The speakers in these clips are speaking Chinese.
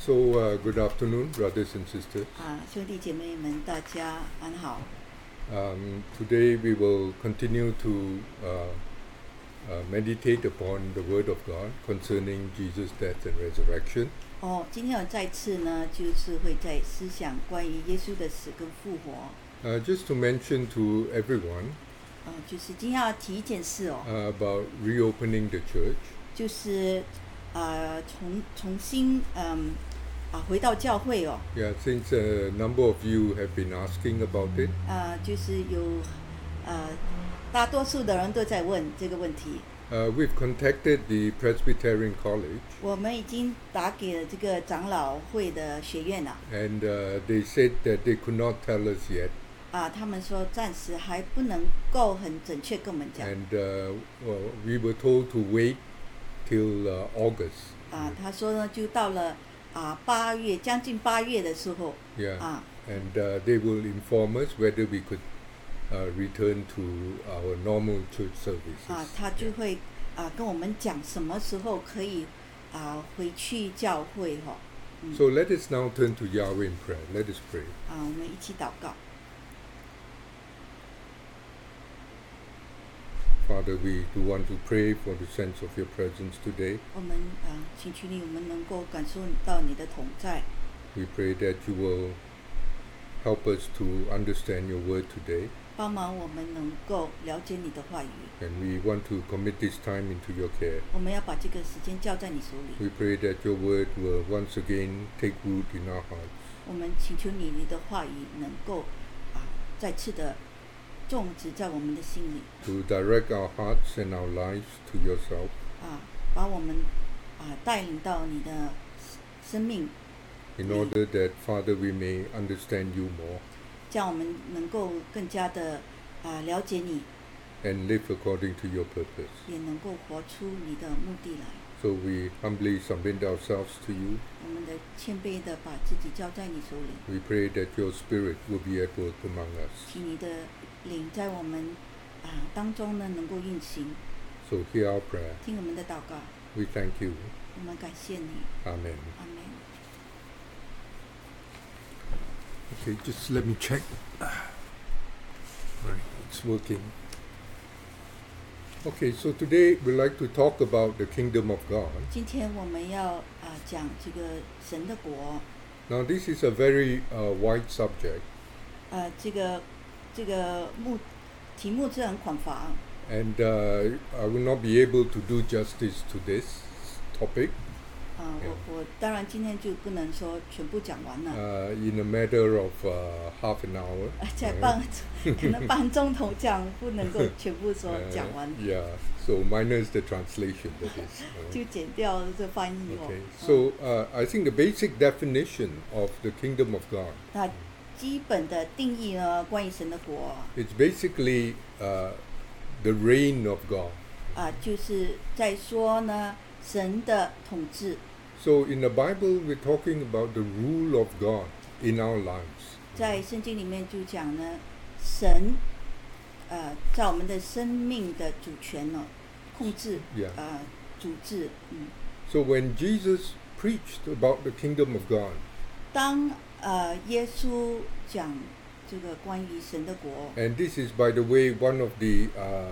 Good afternoon, brothers and sisters. 兄弟姐妹们，大家安好。 Today we will continue to meditate upon the Word of God concerning Jesus' death and resurrection. 今天我再次呢，就是会在思想关于耶稣的死跟复活。 Just to mention to everyone 就是今天要提一件事 about reopening the church. 就是重新回到教会 Yeah, since a number of you have been asking about it. 就是有大多数的人都在问这个问题。 We've contacted the Presbyterian College. 我们已经打给了这个长老会的学院了。 And they said that they could not tell us yet. 他们说暂时还不能够很准确跟我们讲。 And we were told to wait till August. 他说呢，就到了8月，将近8月的时候。 Yeah. And they will inform us whether we could return to our normal church services. 他就会跟我们讲什么时候可以回去教会 So let us now turn to Yahweh in prayer. Let us pray. 我们一起祷告。 Father, we do want to pray for the sense of your presence today. 我们请求你，我们能够感受到你的同在。 We pray that you will help us to understand your word today. 帮忙我们能够了解你的话语。 And we want to commit this time into your care. 我们要把这个时间交在你手里。 We pray that your word will once again take root in our hearts. 我们请求你，你的话语能够再次的种植在我们的心里。 To direct our hearts and our lives to yourself. 把我们带领到你的生命。 In order that, Father, we may understand you more. 这样我们能够更加的了解你。 And live according to your purpose. 也能够活出你的目的来。 So we humbly submit ourselves to you. 我们的谦卑的把自己交在你手里。 We pray that your Spirit will be at work among us. 请你的灵在我们当中呢能够运行。 So hear our prayer. 听我们的祷告。 We thank you. 我们感谢你。 Amen. Amen. Okay, just let me check. Right, it's working. Okay, so today we'd like to talk about the kingdom of God. 今天我们要讲这个神的国。 Now this is a very wide subject. 这个题目是很广泛。 And I will not be able to do justice to this topic. 我当然今天就不能说全部讲完了。 In a matter of half an hour. 在可能半钟头讲，不能够全部说讲完。 Yeah, so minus the translation, that is. 就剪掉这翻译。 Okay, so I think the basic definition of the kingdom of God. 那基本的定义呢，关于神的国。 It's basically the reign of God. 就是在说呢，神的统治。 So in the Bible, we're talking about the rule of God in our lives. 在圣经里面就讲呢，神在我们的生命的主权控制主治。 So when Jesus preached about the kingdom of God. 当耶稣讲这个关于神的国。 And this is, by the way, one of the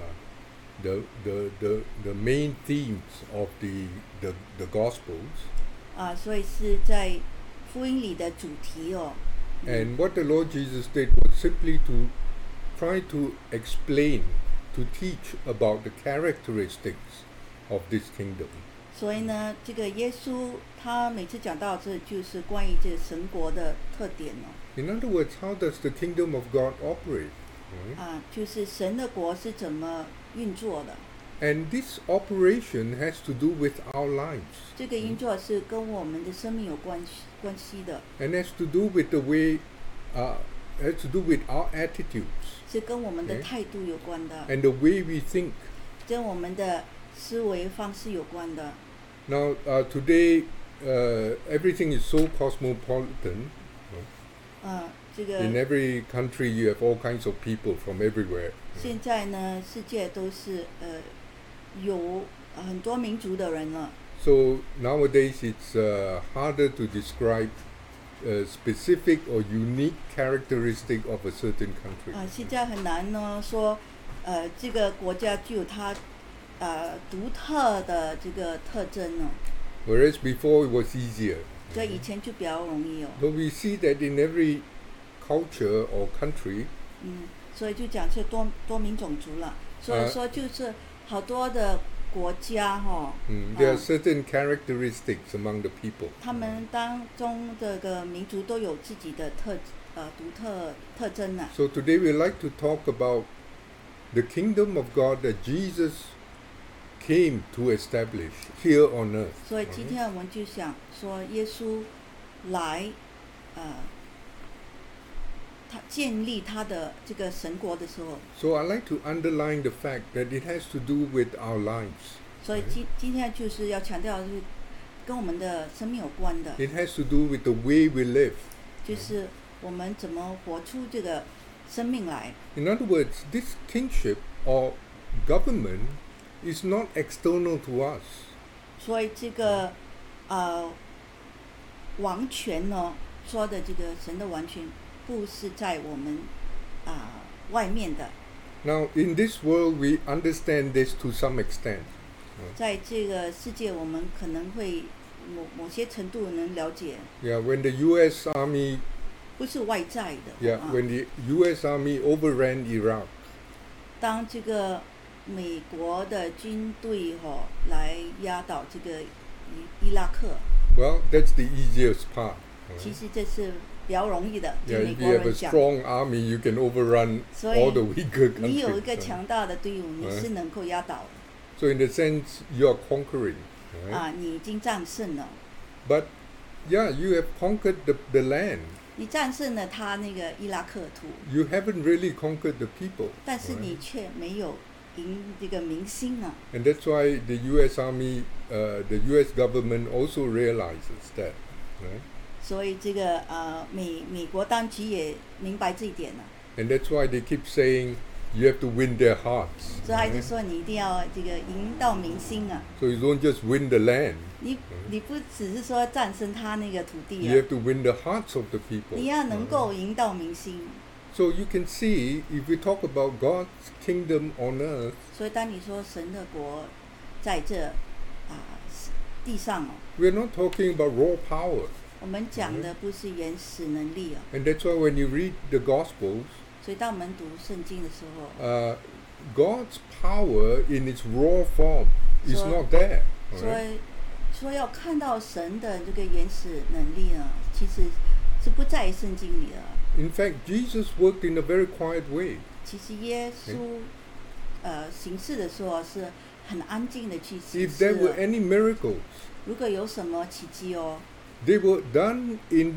main themes of the Gospels. 所以是在福音里的主题 And what the Lord Jesus did was simply to try to explain, to teach about the characteristics of this kingdom. 所以呢，这个耶稣他每次讲到这就是关于这神国的特点 In other words, how does the kingdom of God operate? 就是神的国是怎么运作的。 And this operation has to do with our lives. 这个运作是跟我们的生命有关系的。 And has to do with the way, has to do with our attitudes. 是跟我们的态度有关的。 And the way we think. 跟我们的思维方式有关的。 Now, today, everything is so cosmopolitan. 这个 In every country, you have all kinds of people from everywhere. 现在呢，世界都是有很多民族的人了。 So nowadays it's harder to describe a specific or unique characteristic of a certain country. 现在很难呢说，这个国家具有它独特的这个特征呢。 Whereas before it was easier. 对，以前就比较容易哦。 So we see that in every culture or country. 所以就讲是多民种族了。所以说就是好多的国家 there are certain characteristics among the people. 他们当中的个民族都有自己的独特征呢。 So today we like to talk about the kingdom of God that Jesus came to establish here on earth. 所以今天我们就想说，耶稣来，他建立他的这个神国的时候。 So I like to underline the fact that it has to do with our lives. 所以今天就是要强调，是跟我们的生命有关的。 It has to do with the way we live. 就是我们怎么活出这个生命来。 In other words, this kingship or government is not external to us. 所以这个王权呢，说的这个神的王权，不是在我们外面的。 Now, in this world, we understand this to some extent. 在这个世界，我们可能会某些程度能了解。 Yeah, when the U.S. Army. 不是外在的。 Yeah, when the U.S. Army overran Iraq. 当这个美国的军队来压倒这个伊拉克。 Well, that's the easiest part. 其实这是比较容易的，对 Yeah, 美 if 国 you have 人 a 讲。 strong army, you can overrun all the weaker 你有一个 countries. 强大的队伍，你是能够压倒的。 So in a sense, you are conquering. Right? 你已经战胜了。 But yeah, you have conquered the land. 你战胜了他那个伊拉克土。 You haven't really conquered the people. 但是你却没有赢这个民心啊。 And that's why the U.S. Army, the U.S. government also realizes that. Right? 所以这个美国当局也明白这一点了。 And that's why they keep saying you have to win their hearts. 所以还是说你一定要这个赢到民心啊。 So you don't just win the land. 你不只是说战胜他那个土地啊。 You have to win the hearts of the people. 你要能够赢到民心。 So you can see, if we talk about God's kingdom on earth. 所以当你说神的国在这地上 we're not talking about raw power. 我们讲的不是原始能力啊。 And that's why when you read the Gospels. 所以当我们读圣经的时候。 God's power in its raw form is not there. 所以说要看到神的这个原始能力呢，其实是不在圣经里的。 In fact, Jesus worked in a very quiet way. 其实耶稣行事的时候是很安静的去行事。 If there were any miracles, 如果有什么奇迹 they were done in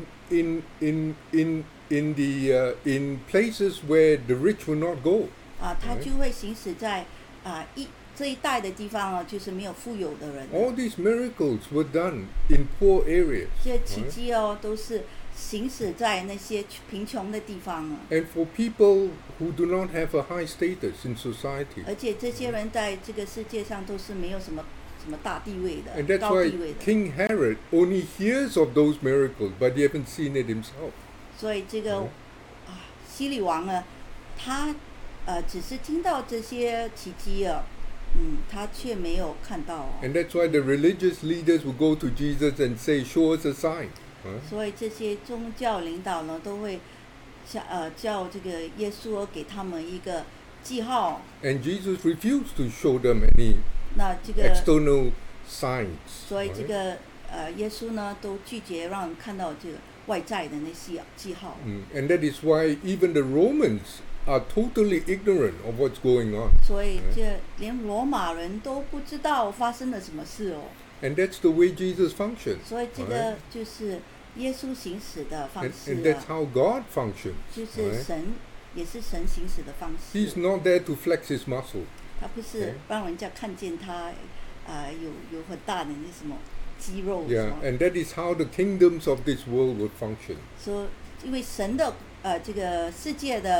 places where the rich would not go. 他就会行使在这一带的地方就是没有富有的人。 All these miracles were done in poor areas. 这些奇迹都是行使在那些贫穷的地方。 And for people who do not have a high status in society. 而且这些人在这个世界上都是没有什么大地位的。 And that's why King Herod only hears of those miracles, but he hasn't seen it himself. 所以这个希律王呢，他只是听到这些奇迹他却没有看到。 And that's why the religious leaders will go to Jesus and say, "Show us a sign." 所以这些宗教领导呢，都会叫这个耶稣给他们一个记号。 And Jesus refused to show them any external signs. 所以这个耶稣呢，都拒绝让人看到这个外在的那些记号。 And that is why even the Romans are totally ignorant of what's going on. 所以这连罗马人都不知道发生了什么事 And that's the way Jesus functions. 所以这个就是耶稣行使的方式。 And that's how God functions. 就是神也是神行使的方式。 He's not there to flex his muscle. 他不是让人家看见他有很大的那什么肌肉。 Yeah, and that is how the kingdoms of this world would function. 说因为神的这个世界的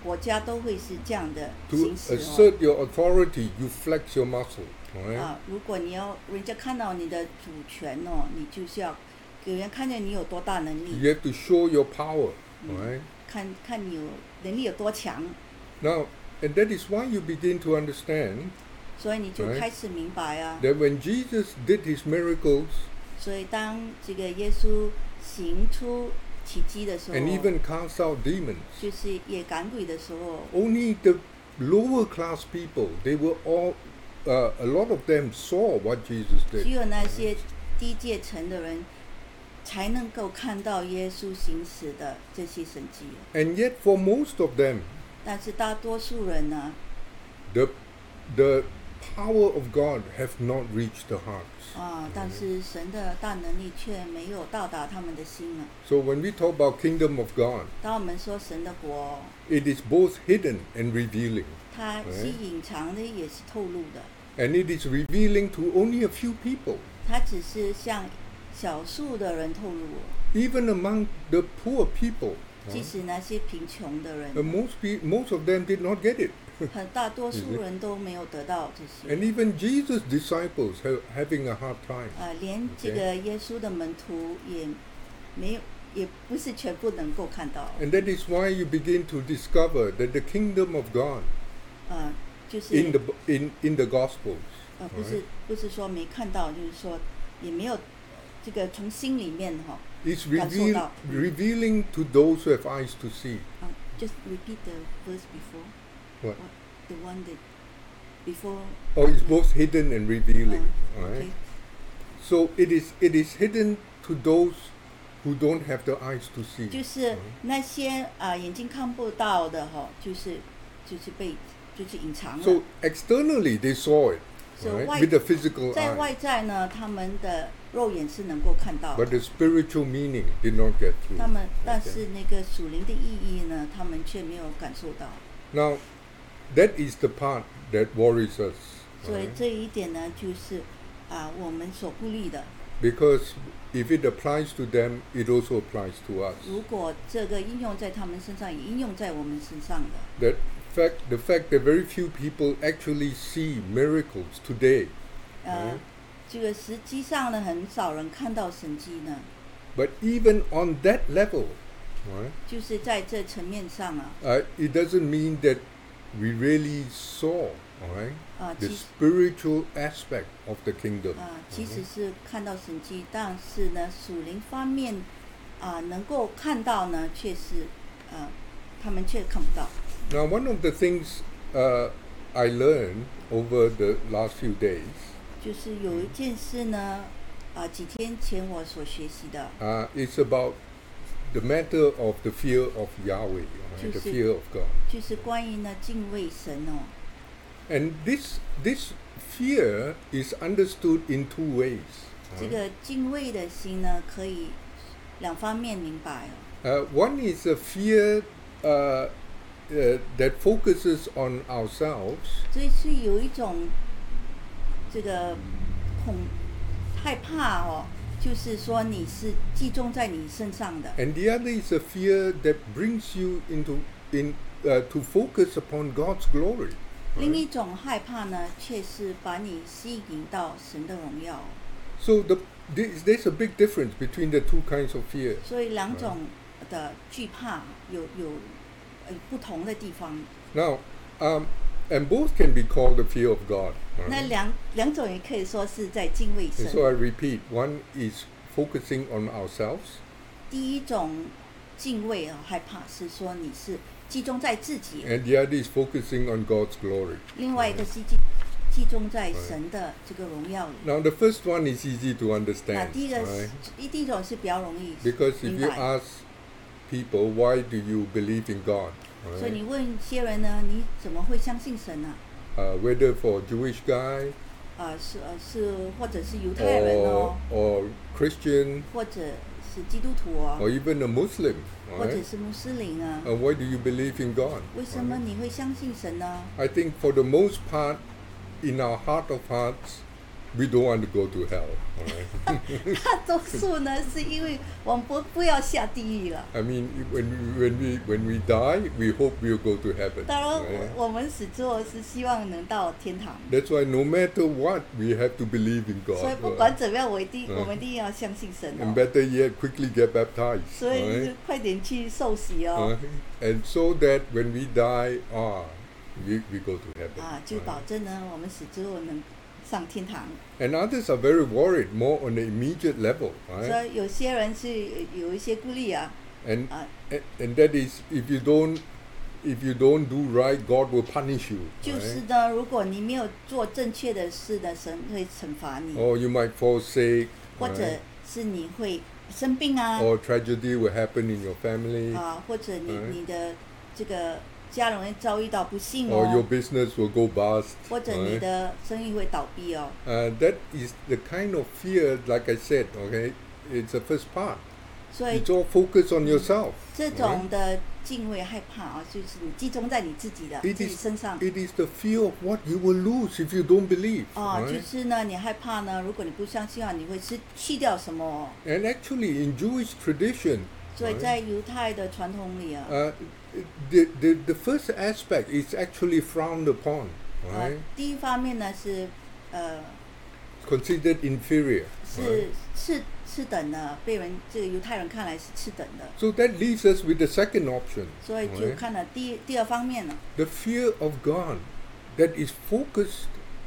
国家都会是这样的 To 形式 assert your authority, you flex your muscle. Right? 如果你要人家看到你的主权你就是要给人看见你有多大能力。 You have to show your power. Right? 看你有能力有多强。 Now, and that is why you begin to understand 所以你就开始明白啊。 that when Jesus did his miracles 所以当这个耶稣行出奇迹的时候， and even cast out demons, 就是也赶鬼的时候， only the lower class people, they were all, a lot of them saw what Jesus 只 did. 有那些低阶层的人才能够看到耶稣行使的这些神迹。 And yet for most of them, 但是大多数人呢， the power of God have not reached the hearts. 但是神的大能力却没有到达他们的心了。 So when we talk about kingdom of God, 当我们说神的国， it is both hidden and revealing. 它是隐藏的，也是透露的。 And it is revealing to only a few people. 它只是向少数的人透露， Even among the poor people, 即使那些贫穷的人， most of them did not get it. 很大多数人都没有得到这些。 And even Jesus' disciples having a hard time. 连这个耶稣的门徒也没有，也不是全部能够看到。 And that is why you begin to discover that the kingdom of God 就是 in the Gospels 不是说没看到，就是说也没有这个从心里面 is 感受到。 revealing to those who have eyes to see. Just repeat the verse before. What? The one that before. Oh, it's both hidden and revealing. Okay. Right? So it is hidden to those who don't have the eyes to see. 就是那些眼睛看不到的就是隐藏了。 So externally they saw it, So right? With the physical 在 eye. 外在呢，他们的肉眼是能够看到 But 的， the spiritual meaning did not get through. 但 Okay. 是那个属灵的意义呢，他们却没有感受到。 Now, that is the part that worries us. 所以 Right? 这一点呢，就是我们所顾虑的。 Because if it applies to them, it also applies to us. 如果这个应用在他们身上，也应用在我们身上的。 The fact that very few people actually see miracles today. 这个实际上呢，很少人看到神迹呢。 But even on that level, right, 就是在这层面上 it doesn't mean that we really saw, right, the 其实 spiritual aspect of the kingdom. 其实是看到神迹，但是呢，属灵方面能够看到呢，却是他们却看不到。 Now, one of the things I learned over the last few days 就是有一件事呢，几天前我所学习的， is about the matter of the fear of Yahweh, right, the 就是 fear of God. 就是关于呢敬畏神 And this fear is understood in two ways. 这个敬畏的心呢，可以两方面明白 One is a fear that focuses on ourselves, 这是有一种这个害怕就是说你是集中在你身上的。 and the other is a fear that brings you to focus upon God's glory. 另一种害怕呢，却是把你吸引到神的荣耀。 So there's a big difference between the two kinds of fear. 所以两种的惧怕有不同的地方。 Now, and both can be called the fear of God. 那两种也可以说是在敬畏 And 神。 so I repeat, one is focusing on ourselves, 第一种敬畏害怕是说你是集中在自己， and the other is focusing on God's glory. 另外一个是集中在神的这个荣耀里。 Now, the first one is easy to 那 understand, 第 right? 一种是比较容易 Because if 明 you 白。 ask people, why do you believe in God? 所以 Right? 你问一些人呢，你怎么会相信神呢？ Whether for a Jewish guy 是或者是犹太人 or Christian 或者是基督徒 or even a Muslim, 或者 right? 是穆斯林 Why do you believe in God? 为什么你会相信神呢？ I think for the most part, in our heart of hearts, we don't want to go to hell. All right? 大多数呢是因为我们不要下地狱了。 I mean, when we die, we hope we'll go to heaven. 当然 right? 我们死之后是希望能到天堂， That's why no matter what, we have to believe in 所以 God. 不管怎么样，我们一定要相信神 And 哦。 better yet, quickly get baptized. 所以 right? 就快点去受洗哦， And so that when we die, we go to heaven. 就保证呢我们死之后能上天堂。 And others are very worried, more on the immediate level. 所 Right? 以有些人是有一些顾虑啊， And 啊 and that is, if you don't do right, God will punish you. 就 right? 是呢，如果你没有做正确的事呢，神会惩罚你， Or you might fall sick. 或者 right? 是你会生病啊， Or tragedy will happen in your family. 或者 right. 你的这个家人会遭遇到不幸 Or your 哦， business will go bust. 或者你 right? 的生意会倒闭哦。 That is the kind of fear, like I said, okay? It's the first part. 所以 It's all focused on yourself. 这种的敬畏害怕啊，就是你集中在你自己的 It 自己 is, 身上 it is the fear of what you will lose if you don't believe. 就 right? 是呢，你害怕呢，如果你不相信啊，你会失去掉什么哦？ And actually, in Jewish tradition, 所以 right, 在犹太的传统里啊， the first aspect is actually frowned upon, right? 第一方面呢是 Considered inferior. right? 是次等的，被这个犹太人看来是次等的， So that leaves us with the second option. 所以就 right? 看了第二方面了， The fear of God that is focused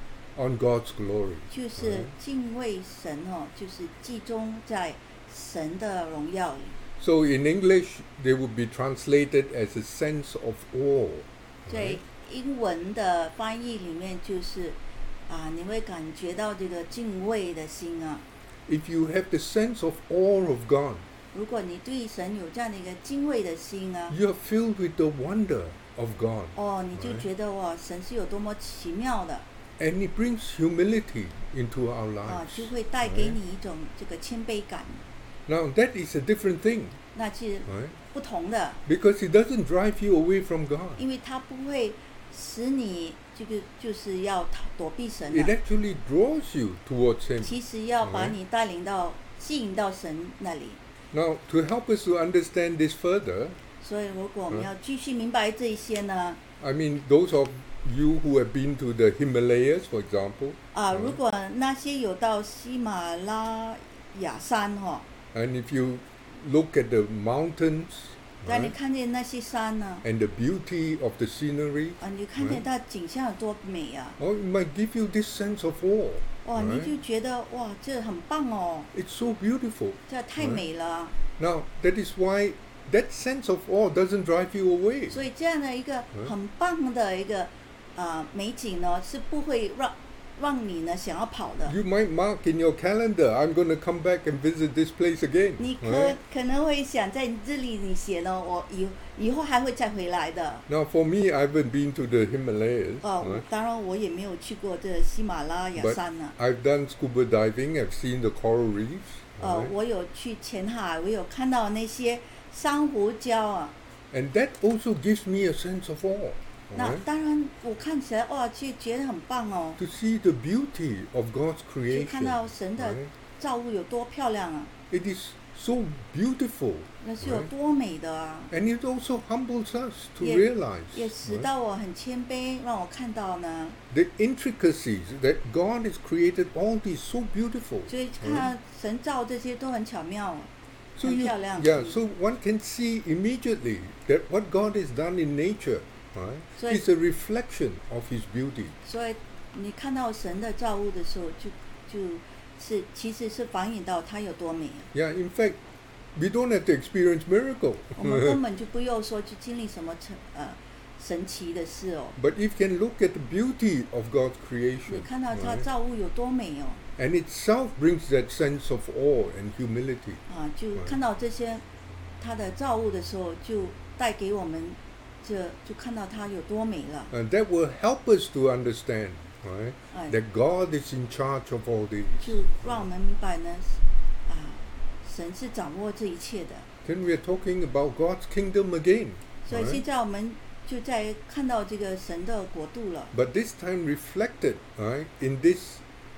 on God's glory. 就是敬畏神哦，就是集中在神的荣耀里。 So in English, they would be translated as a sense of awe. 所以英文的翻译里面就是你会感觉到这个敬畏的心啊。 If you have the sense of awe of God, 如果你对神有这样的一个敬畏的心啊， you are filled with the wonder of God. 你就觉得哇，神是有多么奇妙的 And it brings humility into our 就 lives. 会带给你一种这个谦卑感， Now that is a different thing, 那是 right? 不同的， Because it doesn't drive you away from God. 因为它不会使你就是要躲避神 It 的， actually draws you towards Him. 其实要把你带领到吸引到神那里。 Now, to help us to understand this further, 所以如果我们要继续明白这一些呢， I mean, those of you who have been to the Himalayas, for example, 如果那些有到喜马拉雅山 and if you look at the mountains, 当你 right, 看见那些山呢， and the beauty of the scenery, 你就看见它景象有多美啊， it might give you this sense of awe. 你 right? 就觉得哇，这很棒哦， It's so beautiful. 这太美了。 Now, that is why that sense of awe doesn't drive you away. 所以这样的一个很棒的一个美景呢，是不会让你呢想要跑的。 You might mark in your calendar, I'm going to come back and visit this place again. 你 right? 可能会想在日历你写呢，我以后还会再回来的。 Now, for me, I haven't been to the Himalayas. right? 当然我也没有去过这喜马拉雅 But 山呢。 I've done scuba diving. I've seen the coral reefs. right? 我有去浅海，我有看到那些珊瑚礁啊。 And that also gives me a sense of awe. 那 right? 当然，我看起来哇，就觉得很棒哦， To see the beauty of God's 就看 creation. 到神的 right? 造物有多漂亮啊， It is so beautiful. 那是有 right? 多美的啊， And it also humbles us to Yeah. realize 也使 right? 到我很谦卑，让我看到呢， the intricacies that God has created all these so beautiful. 所以看神造这些都很巧妙， So 很 you, 漂亮。 yeah, so one can see immediately that what God has done in nature, right, So is a reflection of His beauty. 所以你看到神的造物的时候，就是其实是反映到它有多美啊。 Yeah, in fact, we don't have to experience miracle. 我们根本就不用说去经历什么神奇的事哦。 But if you can look at the beauty of God's 你 creation, 看到它 right, 造物有多美哦， and itself brings that sense of awe and humility. 就看到这些它的造物的时候，就带给我们就看到它有多美了。 And that will help us to understand, right, 哎， that God is in charge of all this. 就让我们明白呢，神是掌握这一切的。 Then we are talking about God's kingdom again. 所以 right? 现在我们就在看到这个神的国度了。 But this time reflected, right, in this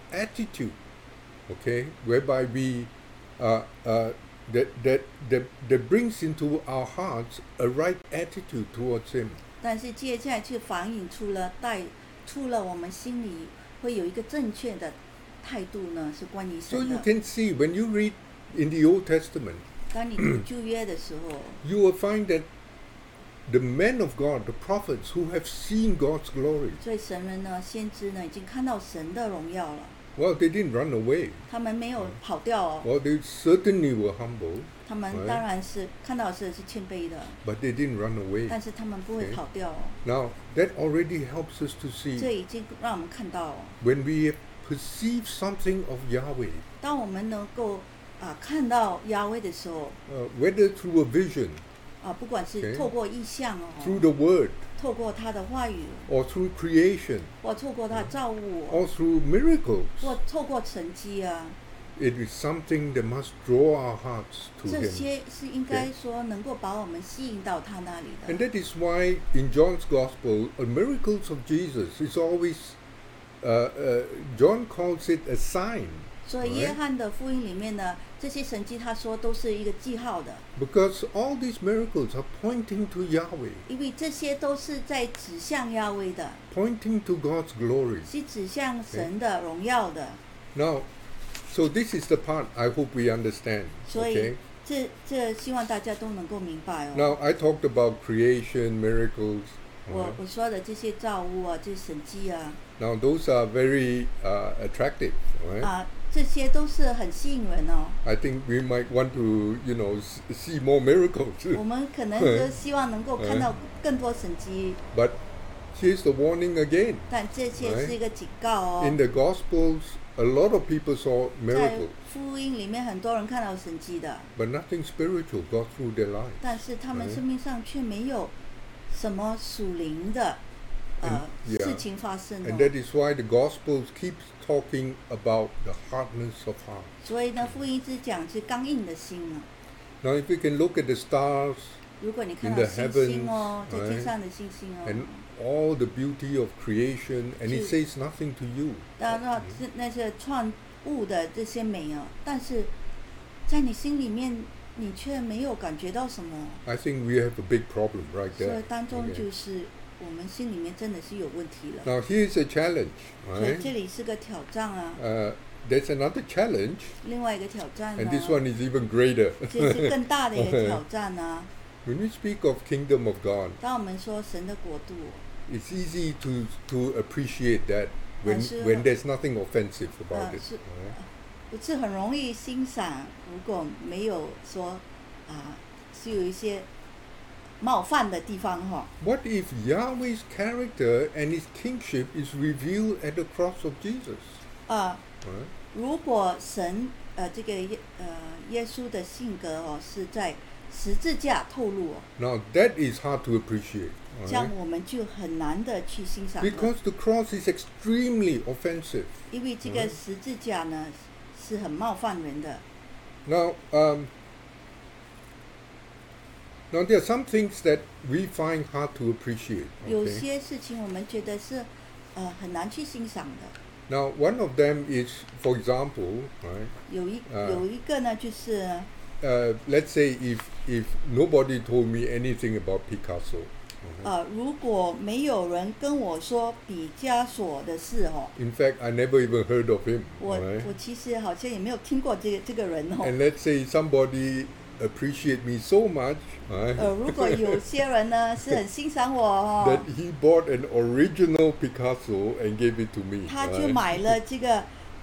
attitude, okay, whereby we that brings into our hearts a right attitude towards Him. 但是接下来却反映出了我们心里会有一个正确的态度呢，是关于 So 神 you 的。 can see when you read in the Old Testament, 当你读旧约的时候， you will find that the men of God, the prophets who have seen God's glory, 所以神人呢，先知呢，已经看到神的荣耀了， well, they didn't run away. 他们没有跑掉哦， Well, they certainly were humble, 他们当然是看到是谦卑的， but they didn't run away. 但是他们不会 Okay. 跑掉哦。 Now, that already helps us to 这 see 已经让我们看到哦， when we perceive something of Yahweh, 当我们能够看到亚威的时候， whether through a vision, 不管是 Okay. 透过意象 through 哦， the Word, 透过他的话语， or through creation, 或透过他的造物， or through miracles, 或透过神迹啊， it is something that must draw our hearts to 这 Him. 些是应该说能够把我们吸引到他那里 And 的。 that is why in John's Gospel, miracles of Jesus is always, John calls it a sign. 所以约翰的福音里面呢，这些神迹他说都是一个记号的， Because all these miracles are pointing to Yahweh, 因为这些都是在指向亚威的， pointing to God's glory. 是指向神的荣耀的。 Now, so this is the part I hope we understand. 所 Okay. 以这希望大家都能够明白哦。 Now, I talked about creation, miracles. 我说的这些造物啊，这些神迹啊， Now, those are very attractive. Right? 这些都是很吸引人哦。 I think we might want to, see more miracles. 我们可能就希望能够看到更多神迹， But here's the warning again. 但这些是一个警告哦。 In the Gospels, a lot of people saw 在 miracles, 福音里面，很多人看到神迹的， but nothing spiritual got through their lives. 但是他们生命上却没有什么属灵的 yeah. 事情发生 And 哦。 that is why the Gospels keep talking about the hardness of heart. 所以呢，福音只讲是刚硬的心啊。 Now, if we can look at the stars 如果你看 in 到 the 星星哦， heavens, 在天上的星星 and 哦， all the beauty of creation, and it 是。 says nothing to you. 当然那些创物的这些美哦，但是在你心里面，你却没有感觉到什么， I think we have a big problem right 所以 there. 当中 Okay. 就是我们心里面真的是有问题了。 Now, here's a challenge. 所以 Right? 这里是个挑战啊， There's another challenge, 另外一个挑战 and 呢， this one is even greater. 这是更大的一个挑战啊。 When we speak of kingdom of God, 当我们说神的国度， it's easy to appreciate that when 是。 when there's nothing offensive about it. 是 right? 不是很容易欣赏，如果没有说是有一些冒犯的地方哈。 What if Yahweh's character and His kingship is revealed at the cross of Jesus? right? 如果神这个耶稣的性格哦是在十字架透露哦， Now that is hard to appreciate. 这样 right? 我们就很难的去欣赏了， Because the cross is extremely offensive. 因为这个十字架呢是很冒犯人的。 Now, now there are some things that we find hard to appreciate. 有 Okay? 些事情我们觉得是很难去欣赏的。 Now, one of them is, for example, right? 有一个呢就是 Let's say if nobody told me anything about Picasso. 如果没有人跟我说毕加索的事哦， In fact, I never even heard of him. 我 right? 其实好像也没有听过这个人哦。 And let's say somebody appreciate me so much, right? 如果有些人呢是很欣赏我哦 that，he bought an original Picasso and gave it to me. 他就 right? 买了这个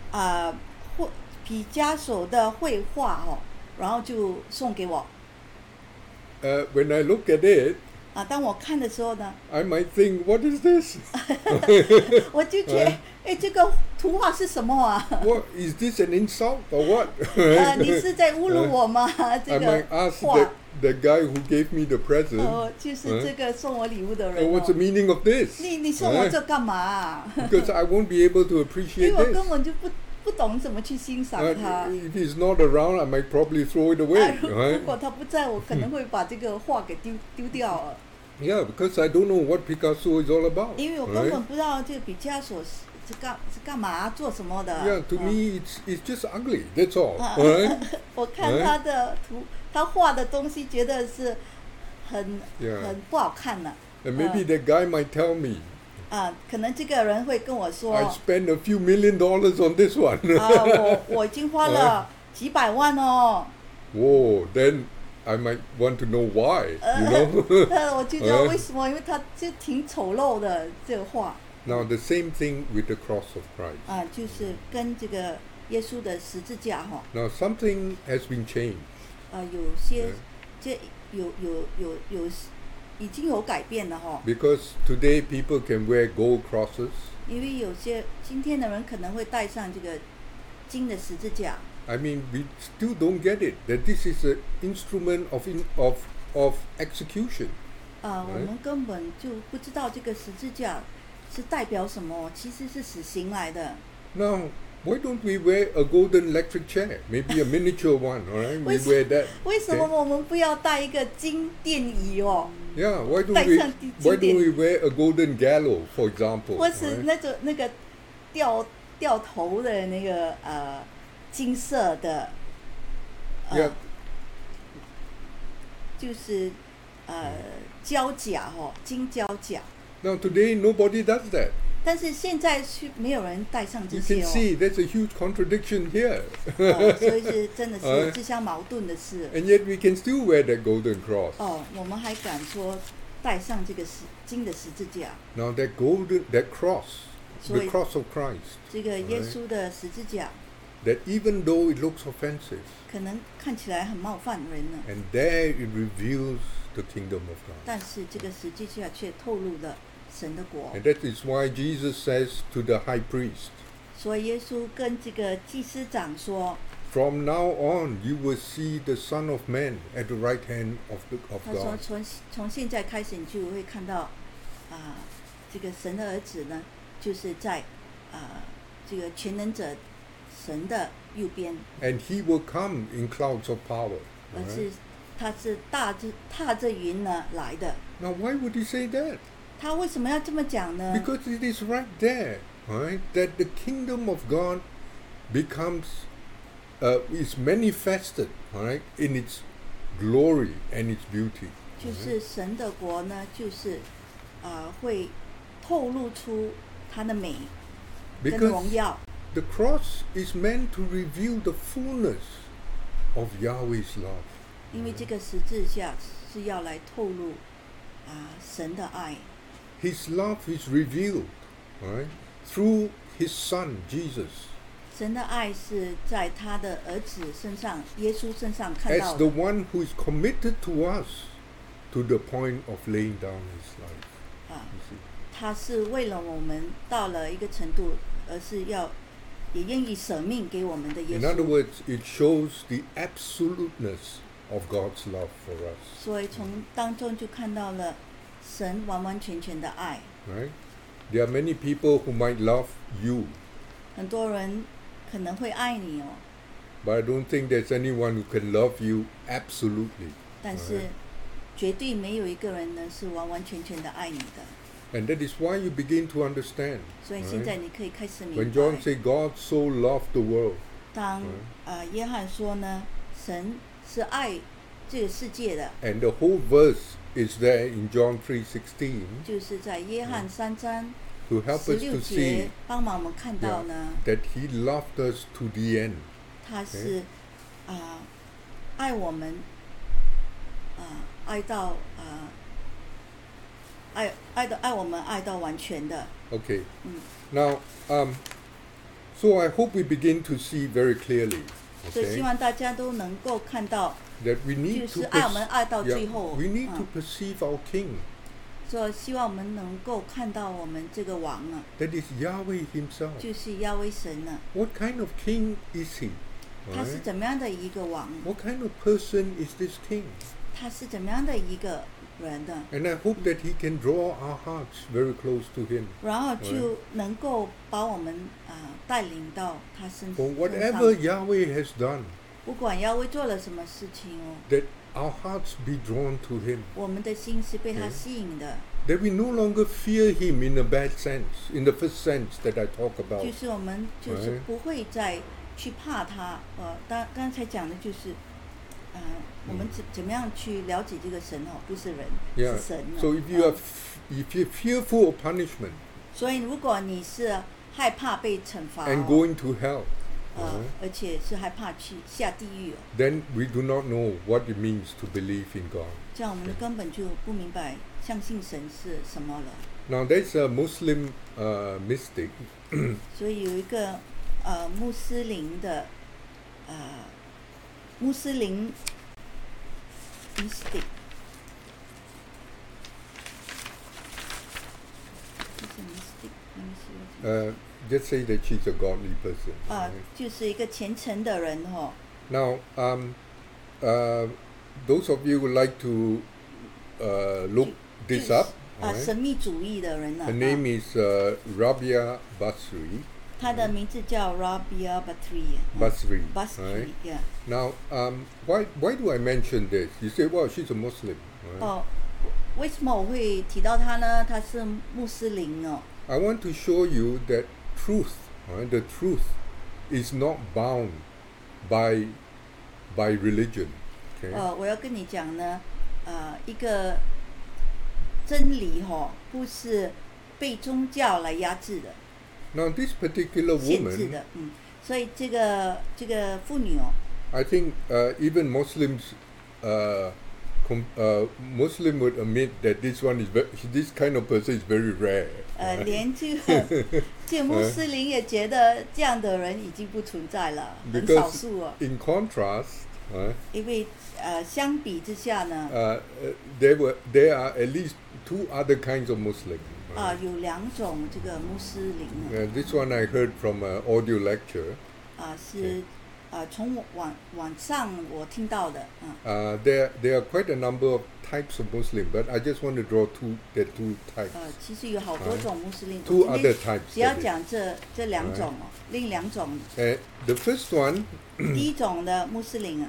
毕加索的绘画哦，然后就送给我。 When I look at it, 当我看的时候呢， I might think, what is this? 我就觉得，这个图画是什么啊？ What is this an insult or what? 你是在侮辱我吗？这 I 个 might ask 画， the guy who gave me the present, 就是这个送我礼物的人 what's the 哦。 meaning of this? 你送我这干嘛啊？ Because I won't be able to 因 appreciate 为我根 this. 本就不懂怎么去欣赏它。 If he's not around, I might probably throw it away. 如 right? 果他不在，我可能会把这个画给丢掉了， Yeah, because I don't know what Picasso is all about. 因为我根 right? 本不知道这个毕加索是干嘛做什么的 Yeah, to me it's just ugly. That's all. Right? 我看他的图，他画的东西觉得是很 Yeah. 很不好看了。 And maybe that guy might tell me, 可能这个人会跟我说 I spent a few $1,000,000 on this one. 我已经花了几百万哦。 Whoa, then I might want to know why, you know? 我就知道为什么，因为他就挺丑陋的这个画。 Now the same thing with the cross of Christ. 就是跟这个耶稣的十字架哈。 Now something has been changed. 有些这有已经有改变了哈。 Because today people can wear gold crosses. 因为有些今天的人可能会带上这个金的十字架。 I mean, we still don't get it that this is an instrument of execution. 我们根本就不知道这个十字架是代表什么，其实是死刑来的。 Now, why don't we wear a golden electric chair? Maybe a miniature one, all right? We wear that. 为什么我们不要带一个金电椅哦？ Yeah, why don't we wear a golden gallows, for example? 或是那个掉头的那个金色的 Yeah. 就是胶甲金胶甲。 Now today nobody does that. 但是现在是没有人带上这 You 些 can see there's a huge contradiction here. 所以是真的是自相矛盾的事。 And yet we can still wear that golden cross. 我们还敢说带上这个金的十字架。 Now that cross, the cross of Christ, 这个耶稣的十字架。 that even though it looks offensive, 可能看起来很冒犯人呢。 and there it reveals the kingdom of God. 但是这个十字架却透露了神的国。 And that is why Jesus says to the high priest, 所以耶稣跟这个祭司长说 from now on you will see the Son of Man at the right hand of 他说 God. 从现在开始你就会看到这个神的儿子呢，就是在这个全能者神的右边。 And he will come in clouds of power. 而是他是踏着云呢来的。 Now why would he say that? 他为什么要这么讲呢？ Because it is right there, right, that the kingdom of God is manifested, right, in its glory and its beauty. 就是神的国呢，就是会透露出它的美跟荣耀。 The cross is meant to reveal the fullness of Yahweh's love. 因为这个十字架是要来透露神的爱。 His love is revealed, right, through His Son Jesus. 神的爱是在他的儿子身上，耶稣身上看到 As the 的。 one who is committed to us to the point of laying down His life. You see. 他是为了我们到了一个程度，而是也愿意舍命给我们的耶 In other 稣。 words, it shows the absoluteness of God's love for us. 所以从当中就看到了神完完全全的爱。 Right? There are many people who might love you, 很多人可能会爱你 but I don't think there's anyone who can love you absolutely. 但是绝对没有一个人呢是完完全全的爱你的。 And that is why you begin to understand. 所以现在你可以开始明 When John 白， said God so loved the world, 当约翰说呢，神是爱这个世界的， and the whole verse is there in John 3:16 就是在约翰3章 to help us 16 to 节 see 帮忙我们看到呢， that He loved us to the end. 他是爱我们爱到爱我们爱到完全的。 Okay. Now, so I hope we begin to see very clearly. 所以希 Okay. 望大家都能够看到， That we 就 need 是 to 爱我们爱到最后。 we need to perceive our King. 所以希望我们能够看到我们这个王 That is Yahweh Himself. 就是亚威神呢， What kind of king is He? 他是 Right? 怎么样的一个王？ What kind of person is this king? 他是怎么样的一个人呢？ And I hope that He can draw our hearts very close to Him. 然后就能够把我们带领到他身 For 上。 whatever Yahweh has done, 不管亚威做了什么事情 that our hearts be drawn to Him. 我们的心是被他吸引的。 that we no longer fear him in a bad sense, in the first sense that I talk about. 就是我们就是不会再去怕他。刚才讲的就是，我们怎么样去了解这个神哦，不是人， Yeah. 是神哦。 So if you're fearful of punishment 所以如果你是害怕被惩罚 and going to hell, 而且是害怕去下地狱哦， then we do not know what it means to believe in God. 这样我们根本就不明白相信神是什么了。 Now there's a Muslim mystic 所以有一个穆斯林的穆斯林 mystic， just say that she's a godly person. 就是一个虔诚的人哦。 Now, those of you who like to look this up, 神秘主义的人呢 her name is Rabia Basri. 他的名字叫 Rabia Basri. Basri, yeah. Now, why do I mention this? You say, well, she's a Muslim. 为什么我会提到他呢？他是穆斯林哦。 I want to show you that truth, the truth, is not bound by religion. Okay? 我要跟你讲呢，一个真理不是被宗教来压制的。 Now, this particular 限制 woman, 的，所以这个妇女哦， I think even Muslims, Muslim would admit that this kind of person is very rare. 连这个穆斯林也觉得这样的人已经不存在了，很少 Because 数哦。 in contrast, 因为相比之下呢， there are at least two other kinds of Muslim. 有两种这个穆斯林 This one I heard from an audio lecture. 是从网上我听到的 There are quite a number of types of Muslim, but I just want to draw two types. 其实有好多种穆斯林 Two 我今天 other types 只要 that is. 讲这两种哦，另两种， The first one 第一种的穆斯林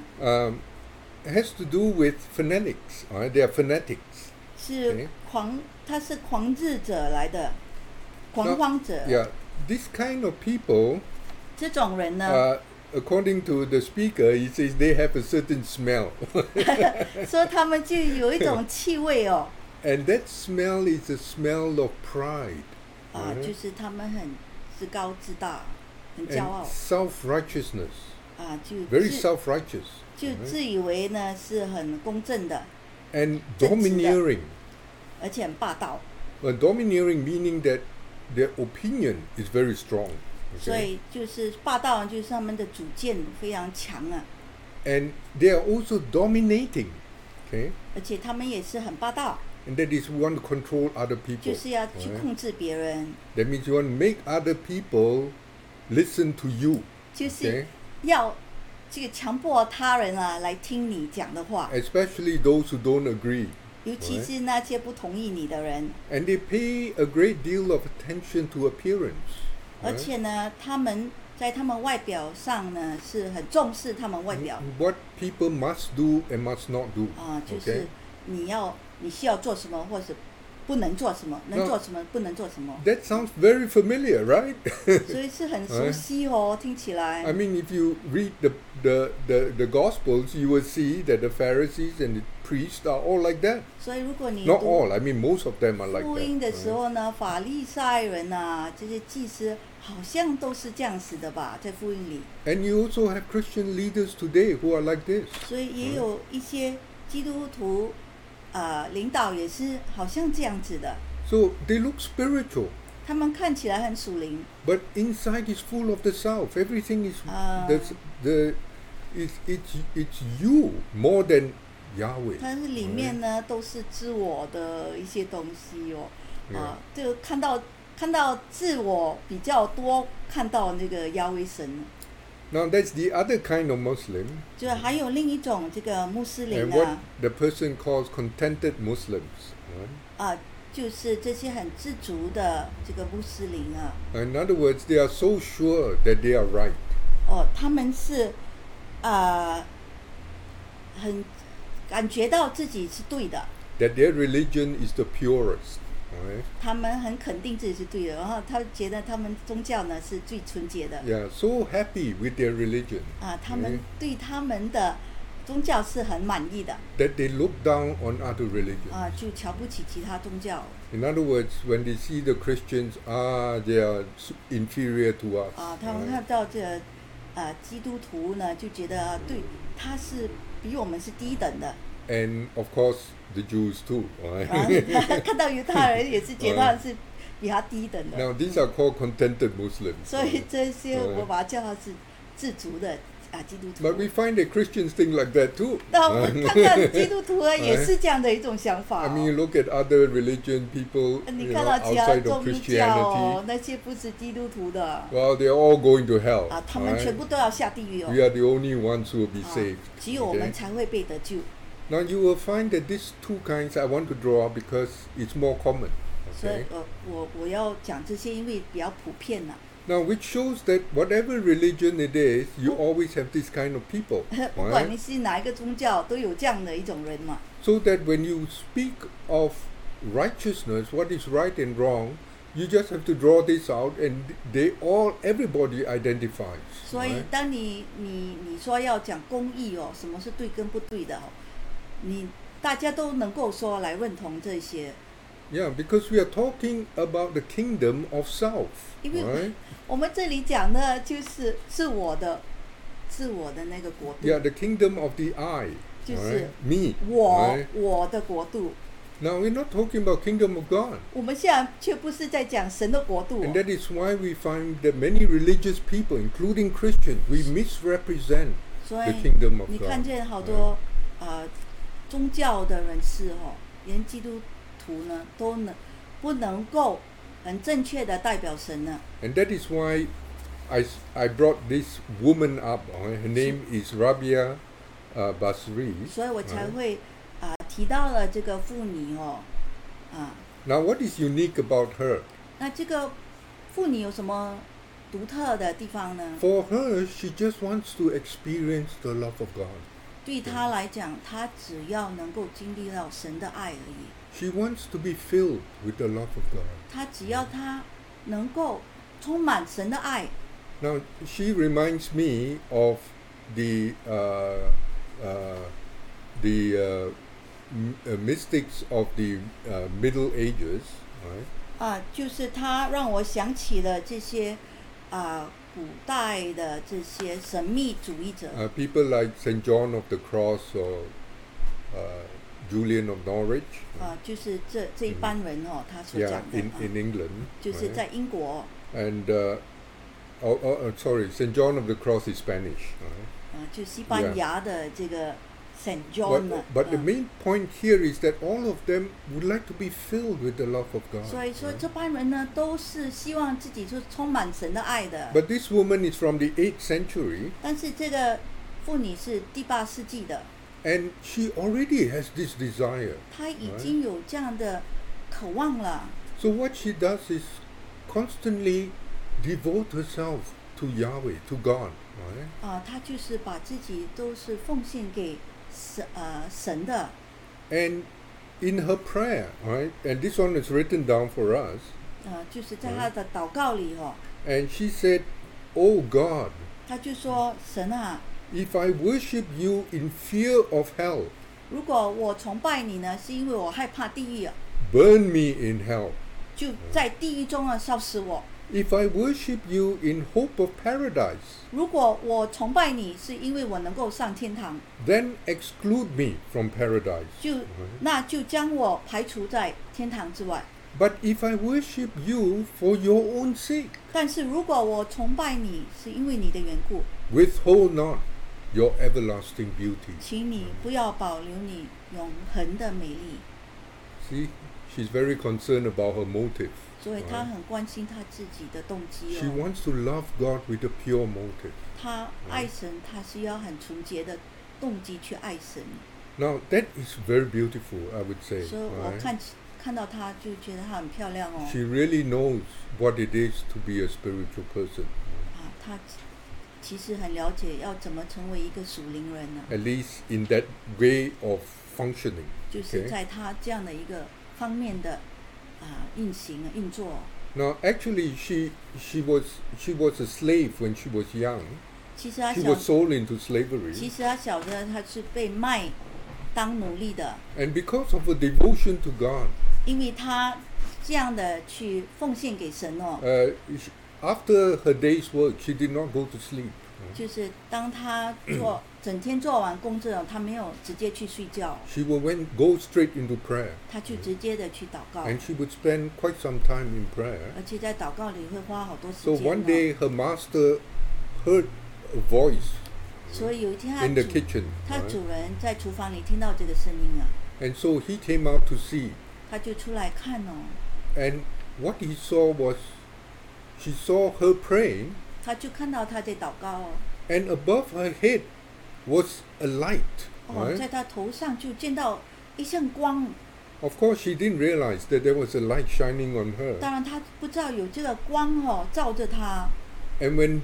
has to do with fanatics. They are fanatics. 是他是狂热者来的，狂欢者。 Yeah, this kind of people, 这种人呢， according to the speaker, he says they have a certain smell. 说他们就有一种气味哦， And that smell is a smell of pride. 就是他们很自高自大，很骄 And 傲 self-righteousness. 就 Very self-righteous. 就自以为呢是很公正的， And 正直的。 domineering. 而且很霸道。 Domineering meaning that their opinion is very strong. 所 Okay? 以就是霸道，就是他们的主见非常强啊， And they are also dominating. Okay? 而且他们也是很霸道， And that is we want to control other 就 people. 是要去 Alright? 控制别人， That means you want to make other people listen to you. 就 Okay? 是要这个强迫他人来听你讲的话， Especially those who don't agree. 尤其是那些不同意你的人， And they pay a great deal of attention to appearance. 而且呢，他们在他们外表上呢是很重视他们外表 What people must do and must not do. 就 Okay? 是你需要做什么，或是不能做什么，能做什么，不能做什么， That sounds very familiar, right? 所以是很熟悉哦，听起来 I。mean, if you read the Gospels, you will see that the Pharisees and the priests are all like that. 所以如果你 Not 读 all. I mean, most of them are like 福音的 that. 时候呢，法利赛人啊，这些祭司好像都是这样子的吧，在福音里。 And you also have Christian leaders today who are like this. 所以也有一些基督徒领导也是好像这样子的， So they look spiritual, 他们看起来很属灵， but inside is full of the self. Everything is it's you more than Yahweh. 但是里面呢都是自我的一些东西哦，就看到自我比较多，看到那个亚威神。 Now that's the other kind of Muslim, 就还有另一种这个穆斯林 and what 啊， the person calls contented Muslims. Right? 就是这些很自足的这个穆斯林啊， In other words, they are so sure that they are right. 他们是很感觉到自己是对的， That their religion is the purest. Right? 他们很肯定自己是对的，然后他觉得他们宗教呢是最纯洁的。 Yeah, so happy with their religion. 他们对他们的宗教是很满意的。 That they look down on other religions. 就瞧不起其他宗教。 In other words, when they see the Christians, they are inferior to us. 他们 right? 看到这基督徒呢，就觉得对他是比我们是低等的。 And of course, the Jews too. Right? 看到犹太人也是觉得他是比他低等的。 Now, these are called contented Muslims. 所以这些我把它叫他是自足的基督徒。 But we find that Christians think like that too. 那我们看看基督徒也是这样的一种想法。 I mean, you look at other religion people 你看到其他 outside 宗 of 教 Christianity. 那些不是基督徒的 Well, they're all going to hell. 他们 right? 全部都要下地狱 We are the only ones who will be saved. 只有我们 Okay? 才会被得救。 Now you will find that these two kinds I want to draw because it's more common. 所以 Okay? 我要讲这些，因为比较普遍呐。 Now, which shows that whatever religion it is, you always have this kind of people. 不管 right? 你是哪一个宗教，都有这样的一种人嘛。 So that when you speak of righteousness, what is right and wrong, you just have to draw this out, and everybody identifies. 所以 right? 当你说要讲公义什么是对跟不对的大家都能够说来认同这些。 Yeah, because we are talking about the kingdom of self. 因为 Right? 我们这里讲的就是自我的那个国度。 Yeah, the kingdom of the I. 就是 right? Me. 我 right? 我的国度。 Now we're not talking about kingdom of God. 我们现在却不是在讲神的国度 And that is why we find that many religious people, including Christians, we misrepresent 所 the 以 kingdom of 你 God. 看见好多宗教的人士连基督徒呢不能够很正确的代表神呢。 And that is why I brought this woman up. Her name is Rabia Basri. 所以我才会提到了这个妇女 Now, what is unique about her? 那这个妇女有什么独特的地方呢？ For her, she just wants to experience the love of God. 对她来讲，她只要能够经历到神的爱而已。 She wants to be filled with the love of God. 她只要她能够充满神的爱。 Now, she reminds me of the mystics of the Middle Ages, right? 就是她让我想起了这些古代的这些神秘主义者。 People like St. John of the Cross or Julian of Norwich. 就是这一班人他所 Yeah, 讲的 in England. 就是在 right? 英国。 And sorry, St. John of the Cross is Spanish. Right? 就西班牙的这个 Saint John 呢。 But the main point here is that all of them would like to be filled with the love of God. 所以说 right? 这班人呢都是希望自己是充满神的爱的。 But this woman is from the 8th century, 但是这个妇女是第8世纪的， and she already has this desire. 她已经有这样的渴望了。 So what she does is constantly devote herself to Yahweh, to God. Right? 她就是把自己都是奉献给神的。 And in her prayer, right? And this one is written down for us. 就是在她的祷告里 And she said, "Oh God, 她就说神啊， if I worship you in fear of hell, 如果我崇拜你呢，是因为我害怕地狱 burn me in hell. 就在地狱中烧死我。 If I worship you in hope of paradise, 如果我崇拜你，是因为我能够上天堂， then exclude me from paradise. 那就将我排除在天堂之外。 But if I worship you for your own sake, 但是如果我崇拜你，是因为你的缘故， withhold not your everlasting beauty." 请你不要保留你永恒的美丽。 See, she's very concerned about her motive. 所以她很关心她自己的动机 She wants to love God with a pure motive. 她爱神，她是要很纯洁的动机去爱神。 Now, that is very beautiful, I would say. 所以我 right? 看到她就觉得她很漂亮 She really knows what it is to be a spiritual person. 她其实很了解要怎么成为一个属灵人呢？ At least in that way of functioning. 就是 Okay? 在她这样的一个方面的运行运作。 Now, actually, she was a slave when she was young. 其实他 She 小， was sold into slavery. 其实他小的他是被卖当奴隶的， And because of her devotion to God, 因为他这样的去奉献给神哦， after her day's work, she did not go to sleep. 就是当他整天做完工作，他没有直接去睡觉， She would go straight into prayer. 他就直接的去祷告， And she would spend quite some time in prayer. 而且在祷告里会花好多 So 时间 one 哦。 day her master heard a voice 所以有一天 in the kitchen. 他 right? 主人在厨房里听到这个声音啊， And so he came out to see. 他就出来看哦， And what he saw was, she saw her praying, 他就看到他在祷告哦， and above her head was a light. 哦， right? 在他头上就见到一线光， Of course, she didn't realize that there was a light shining on her. 当然他不知道有这个光哦照着他， And when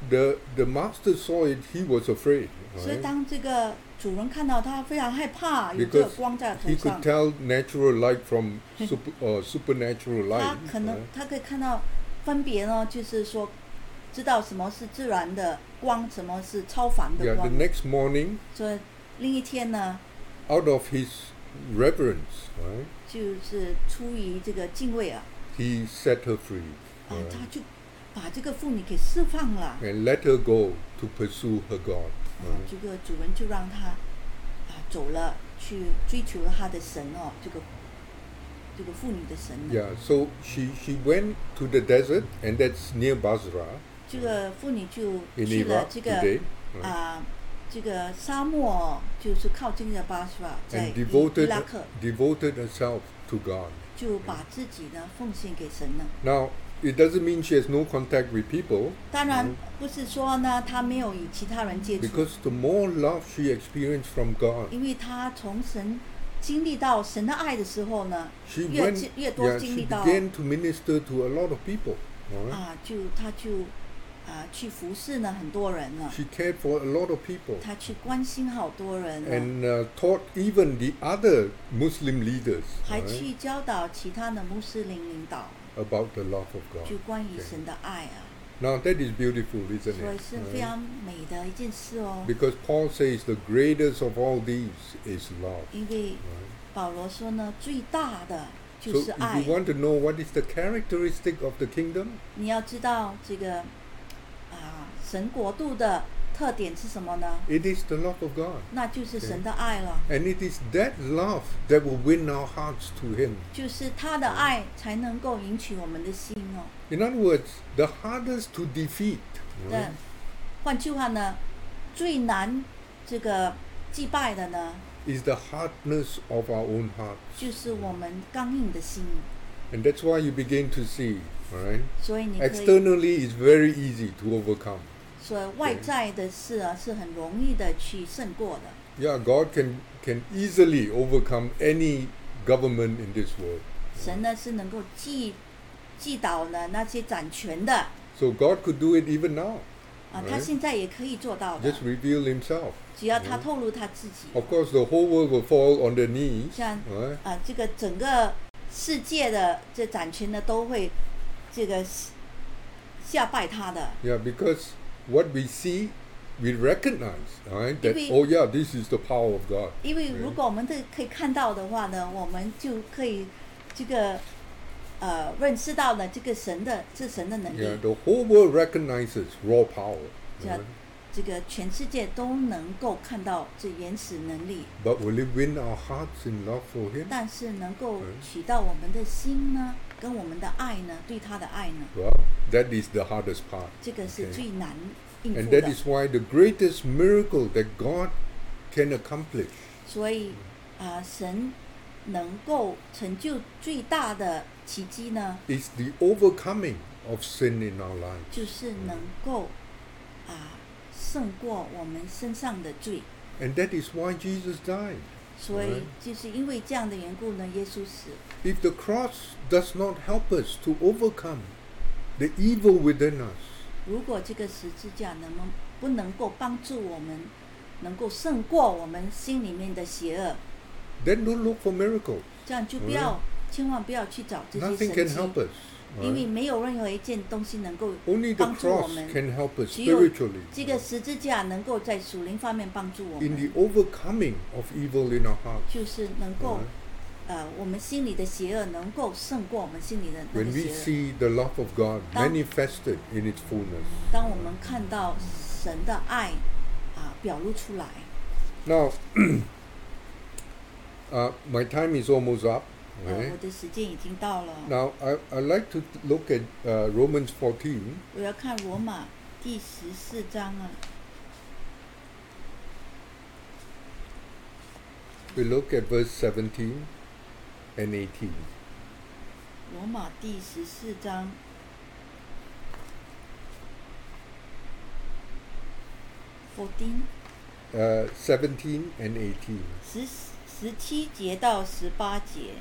the master saw it, he was afraid. 所以 right? 当这个主人看到他非常害怕，有这个 Because 光在头 he 上 could，tell natural light from supernatural 他 light. 可能 right? 他可以看到分别呢，就是说知道什么是自然的光，什么是超凡的 Yeah, 光 the。next morning, 所以另一天呢， out of his reverence, right, 就是出于这个敬畏啊， he set her free. 啊， right? 他就把这个妇女给释放了。 And let her go to pursue her God. 啊，这个主人就让他走了，去追求了他的神哦，这个妇女的神。 Yeah, so she went to the desert, and that's near Basra 这个妇女就 in 去了 Iraq 这个 today. right? 这个沙漠，就是靠近的巴斯拉，在 And 伊拉克， devoted herself to God. 就把自己呢奉献给神了。 Now, it doesn't mean she has no contact with people, 当然不是说呢，她没有与其他人接触， because the more love she experienced from God, 因为她从神经历到神的爱的时候呢， she 越多经 she 历到 began to minister to a lot of people. all right? 她就去服侍呢很多人了， She cared for a lot of people 她去关心好多人了， and taught even the other Muslim leaders 还 all right, 去教导其他的穆斯林领导， about the love of God. 就关于神的爱啊， Now that is beautiful, isn't 所以 it? 是 all 非 right? 常美的一件事哦。 Because Paul says the greatest of all these is love. 因为 right? 保罗说呢，最大的就 So 是 if 爱。 you want to know what is the characteristic of the kingdom, 你要知道这个神国度的特点是什么呢？ it is the love of God. 那就是神的爱了， And it is that love that will win our hearts to Him. 就是他的爱才能够引起我们的心哦。 In other words, the hardest to defeat, 对 right, 换句话呢，最难这个击败的呢， is the hardness of our own heart. 就是我们刚硬的心。 And that's why you begin to see, all right? 所以你可以， Externally, it's very easy to overcome. 所以外在的事啊是很容易的去胜过的。 Yeah, God can easily overcome any government in this world. 神呢是能够击倒呢那些掌权的 So God could do it even now. 他现在也可以做到的 Just，reveal Himself. 只要他透露他自己。 Of course, the whole world will fall on their knees. 像 Right? 这个整个世界的这掌权呢都会这个下拜他的， Yeah, because what we see, we recognize, right? That, Maybe- oh yeah, this is the power of God. 因为如果我们可以看到的话呢，我们就可以这个认识到呢这个神的能 Yeah, 力， the whole world recognizes raw power. 这样 right? 这个全世界都能够看到这原始能力， But will it win our hearts in love for Him? 但是能够取到我们的心呢，跟我们的爱呢，对他的爱呢， Well, that is the hardest part. 这个是 Okay. 最难应 And 付 that 的。 is why the greatest miracle that God can accomplish 所以神能够成就最大的奇迹呢， is the overcoming of sin in our lives. 就是能够胜过我们身上的罪。 And that is why Jesus died. 所以就是因为这样的缘故呢，耶稣死。 If the cross does not help us to overcome the evil within us, 如果这个十字架不能够帮助我们，能够胜过我们心里面的邪恶， then don't look for miracles. 这样就不要千万不要去找这些 Nothing 神 can 迹， help us. 因为 Right? 没有任何一件东西能够 Only the 帮助我 cross 们， can help us 只有 spiritually 这个十字架能够在属灵方面帮助我 in 们， the overcoming of evil in our hearts. 就是能够我们心里的邪恶能够胜过我们心里的那 When 个 we 邪恶。 see the love of God 当- manifested in its fullness. 当我们看到神的爱表露出来， Now, my time is almost up. 我 Okay? 的时间已经到了。 Now, I'd like to look at Romans 14. 我要看罗马第14章啊， We look at verse 17 and 18. 罗马第14章14 17 and 18. 17节到18节，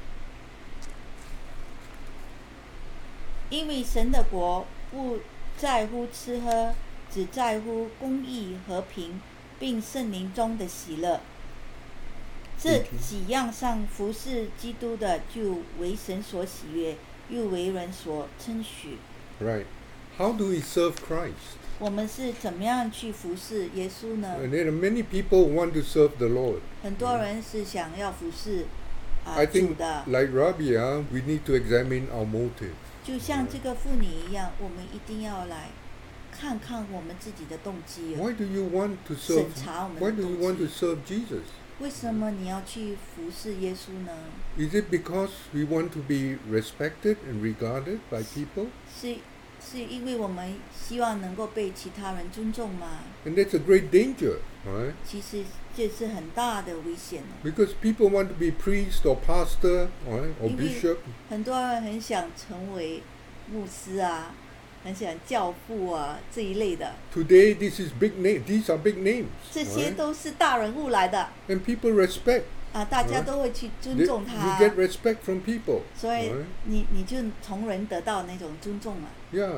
因为神的国不在乎吃喝，只在乎公义、和平，并圣灵中的喜乐。这几样上服侍基督的，就为神所喜悦，又为人所称许。 Right. How do we serve Christ? 我们是怎么样去服侍耶稣呢？ And there are many people who want to serve the Lord. 很多人是想要服侍 I 主 think, 的， like Rabia, we need to examine our motive. 就像这个妇女一样，我们一定要来看看我们自己的动机。 Why do you want to serve? 审查我们的 Why do you 动 want to 机。 serve Jesus? 为什么你要去服侍耶稣呢？ Is it because we want to be respected and regarded by people? 是因为我们希望能够被其他人尊重吗？ And that's a great danger, right? 其实这是很大的危险的， Because people want to be priest or pastor, right? Or 因为 bishop. 很多人很想成为牧师啊，很想教父啊这一类的， Today, this is big name. These are big names, 这些 right? 都是大人物来的 And people respect. 大家都会去尊重 You 他， get respect from people, 所以 right? 你就从人得到那种尊重了 Yeah,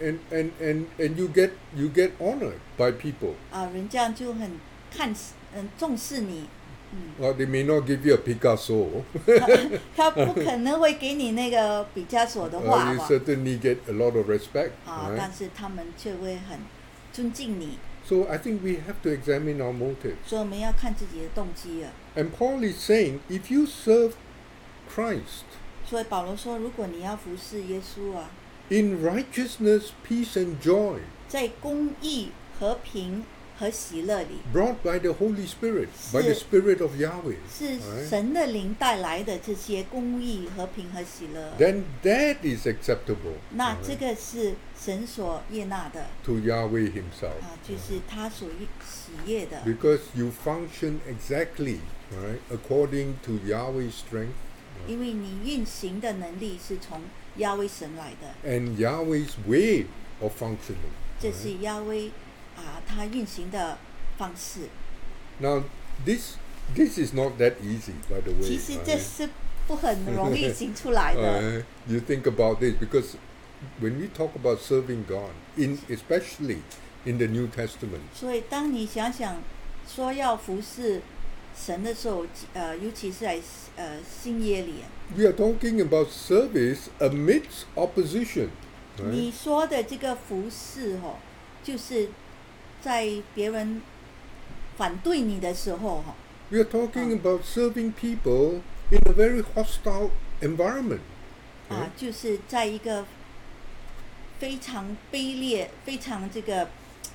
and you get honored by people. 人家就很重视你， Well, they may not give you a Picasso. 他不可能会给你那个毕加索的画 You 吧， certainly get a lot of respect, 但 right? 是他们却会很尊敬你， So I think we have to examine our motive. 所以我们要看自己的动机啊。 And Paul is saying, if you serve Christ 所以保罗说，如果你要服侍耶稣啊， in righteousness, peace, and joy, 在公义、和平和喜乐里， brought by the Holy Spirit, by the Spirit of Yahweh, 是 right? 神的灵带来的这些公义、和平和喜乐， Then that is acceptable, 那 right, 这个是神所悦纳的 to Yahweh Himself. 就是他所喜悦的， Because you function exactly, right, according to Yahweh's strength 因为你运行的能力是从亚威神来的， and Yahweh's way of functioning. 这是亚威他运行的方式。 Now, this is not that easy, by the way. 其实这 right? 是不很容易行出来的。 You think about this because when we talk about serving God, especially in the New Testament, 所以当你想想说要服侍神的时候，尤其是在新约里， we are talking about service amidst opposition. 你 Right? 说的这个服侍就是在别人反对你的时候 We are talking about serving people in a very hostile environment. 就是在一个非常卑劣、非常这个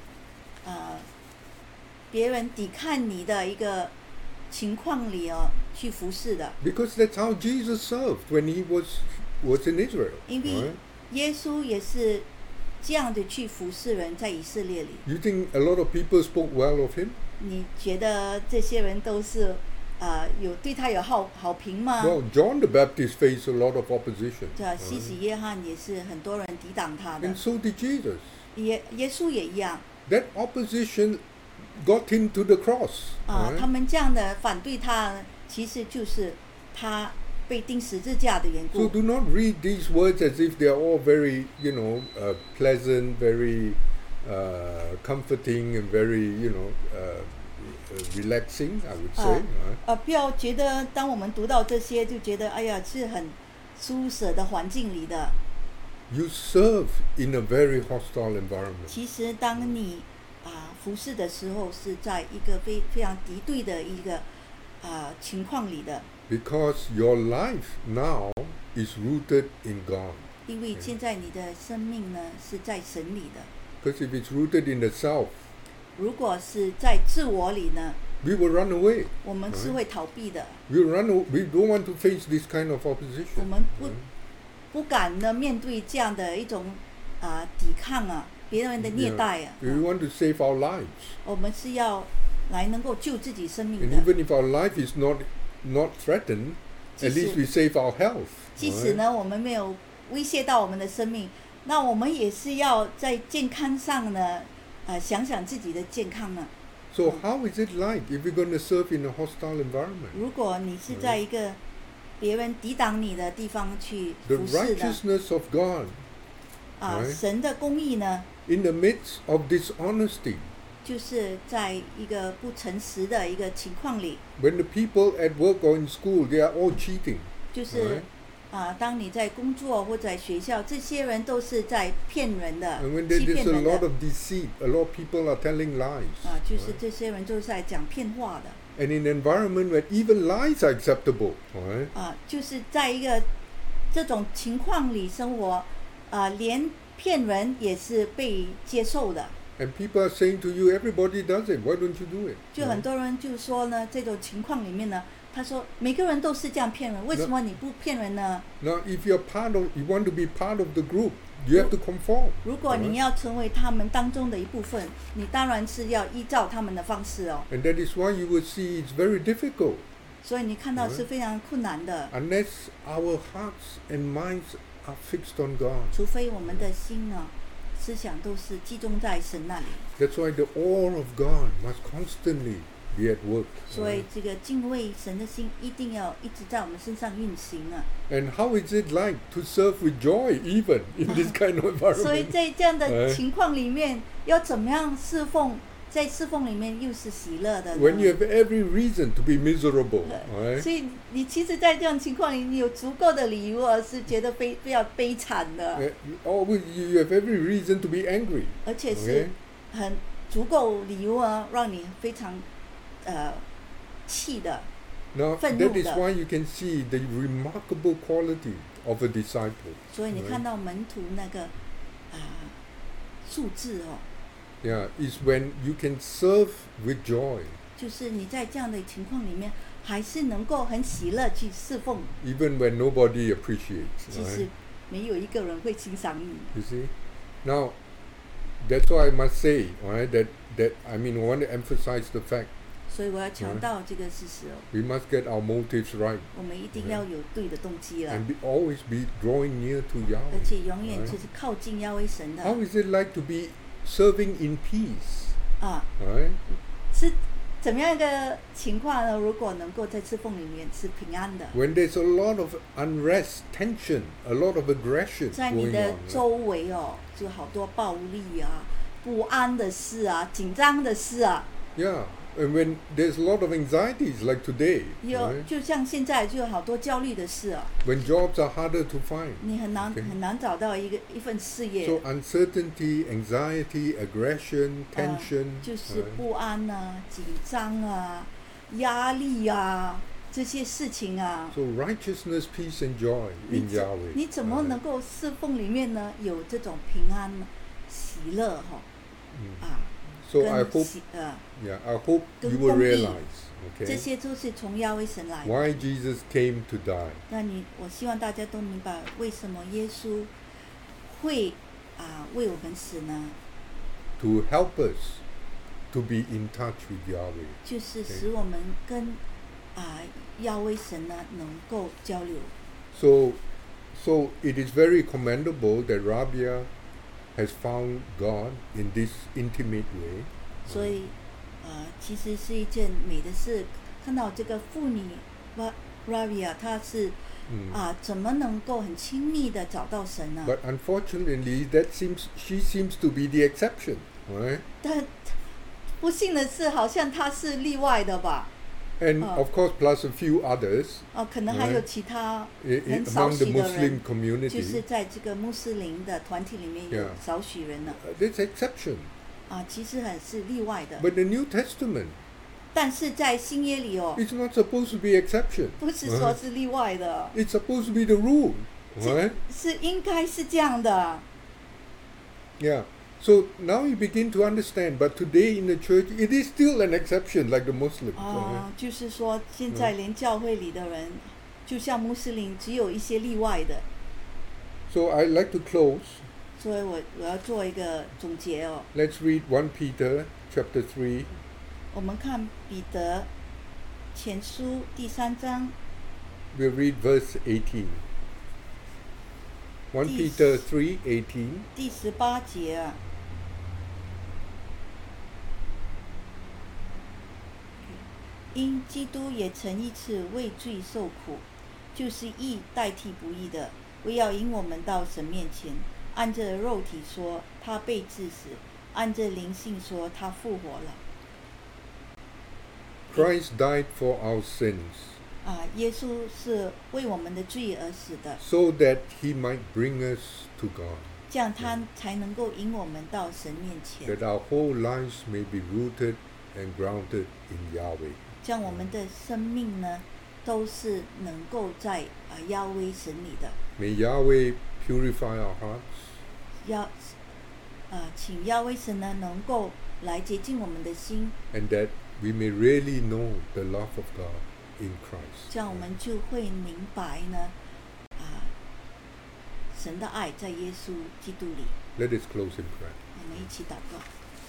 别人抵抗你的一个情况里去服侍的。 Because that's how Jesus served when he was in Israel. 因为 Right? 耶稣也是这样的去服侍人，在以色列里。 You think a lot of people spoke well of him? 你觉得这些人都是有对他有好评吗？ Well, John the Baptist faced a lot of opposition. 对啊，西洗约翰也是很多人抵挡他的 And，so did Jesus. 耶稣也一样 That opposition got him to the cross. 他 Right? 们这样的反对他，其实就是他被钉十字架的缘 So 故。 do not read these words as if they are all very, pleasant, very comforting, and very, relaxing, I would say. Right? 不要觉得当我们读到这些，就觉得哎呀是猪舍的环境里的。 You serve in a very hostile environment. 其实当你服侍的时候，是在一个非常敌对的一个情况里的。 Because your life now is rooted in God. 因为现在你的生命呢是在神里的。 Because if it's rooted in the self, 如果是在自我里呢， we will run away. 我们是会逃避的。 We don't want to face this kind of 我 opposition. 们不敢呢面对这样的一种抵抗别人的虐待 We want to save our lives. 我们是要来能够救自己生命 And 的。 even if our life is not threatened, at least we save our health. 即使呢我们没有威胁到我们的生命，那我们也是要在健康上呢想想自己的健康呢。 So how is it like if we're going to serve in a hostile environment? 如果你是在一个别人抵挡你的地方去 The 服侍的 righteousness of God 神的公义呢， in the midst of dishonesty. 就是在一个不诚实的一个情况里， When the people at work or in school, they are all cheating. 就是当你在工作或在学校，这些人都是在骗人的 And when 欺 there's 骗 a 人 lot 的 of deceit, a lot of people are telling lies. 就是这些人都是在讲骗话的 And in an environment where even lies are acceptable, right? 就是在一个这种情况里生活连骗人也是被接受的。 And people are saying to you, everybody does it, why don't you do it? 就很多人就说呢，这种情况里面呢，他说每个人都是这样骗人，为什么你不骗人呢？ Now, if you want to be part of the group, you have to conform. 如果你要成为他们当中的一部分，你当然是要依照他们的方式哦。 And that is why you will see it's very difficult 所以你看到是非常困难的， unless our hearts and minds are fixed on God. 除非我们的心思想都是集中在神那里。 That's why the awe of God must constantly be at work. 所以这个敬畏神的心一定要一直在我们身上运行 And how is it like to serve with joy even in this kind of 所以 environment? 在这样的情况里面，要怎么样侍奉？在侍奉里面又是喜乐的呢 When you have every reason to be miserable, right? 所以你其实在这样情况里，你有足够的理由是觉得非常悲惨的， Always you have every reason to be angry. 而且是很足够理由让你非常气的。 Now 愤怒的。 that is why you can see the remarkable quality of a disciple. 所以你看到门徒那个素质 Yeah, is when you can serve with joy, 就是你在这样的情况里面，还是能够很喜乐去侍奉， even when nobody appreciates. 其实 Right? 没有一个人会欣赏你。 You see? Now, that's why I must say, right, that I mean, I want to emphasize the fact 所以我要强调这个事实 we must get our motives right 我们一定要有对的动机了， and always be drawing near to 而且 Yahweh. 永远就是靠近亚威神的 How is it like to be serving in peace? 啊， Right? 是怎么样一个情况呢？如果能够在侍奉里面是平安的， When there's a lot of unrest, tension, a lot of aggression 在你 going 的 on. 周围就好多暴力不安的事紧张的事 Yeah, and when there's a lot of anxieties like today, right? 就像现在就有好多焦虑的事 When jobs are harder to find. 你很难 Okay. 很难找到一份事业 So uncertainty, anxiety, aggression, tension. 就是 right? 不安紧张压力这些事情 So righteousness, peace, and joy 你 in 怎 Yahweh. 你怎么 right? 能够侍奉里面呢有这种平安喜乐 So I hope, yeah, I hope you will 跟公义 realize, 这 okay, 些都是从亚威神来的。 why Jesus came to die. 我希望大家都明白为什么耶稣会为我们死呢？ To help us to be in touch with Yahweh. 就是使我们跟亚威神呢能够交流。 So it is very commendable that Rabia has found God in this intimate way. 所以其实是一件美的事，看到这个妇女Rabia 她是怎么能够很亲密的找到神呢？ But unfortunately, she seems to be the exception, right? 但不幸的是，好像她是例外的吧。 And of course, plus a few others 可能还有其他 很 among 少 the 许的 Muslim 人，就 community. 是在这个穆斯林的团体里面有 Yeah. 少许人呢。 That's exception. 其实是例外的。 But the New Testament, 但是在新约里哦， it's not supposed to be exception. 不是说是例外的， It's supposed to be the rule. Right? 是应该是这样的。 Yeah. So now you begin to understand, but today in the church, it is still an exception like the Muslims. Right? 就是说现在连教会里的人，就像穆斯林，只有一些例外的。 So I'd like to close. 所以我要做一个总结哦。 Let's read 1 Peter chapter 3. 我们看彼得前书第3章。 We'll read verse 18. 1 Peter 3:18. 第18节啊。因基督也曾一次为罪受苦，就是义代替不义的，为要引我们到神面前。按着肉体说，他被治死；按着灵性说，他复活了。 Christ died for our sins 耶稣是为我们的罪而死的， so that he might bring us to God, 这样他才能够引我们到神面前， that our whole lives may be rooted and grounded in Yahweh. 这样我们的生命呢，都是能够在亚威神里的。 May Yahweh purify our hearts 请亚威神呢能够来洁净我们的心， and that we may really know the love of God in Christ. 这样我们就会明白呢，神的爱在耶稣基督里。 Let us close in prayer. 我们一起祷告。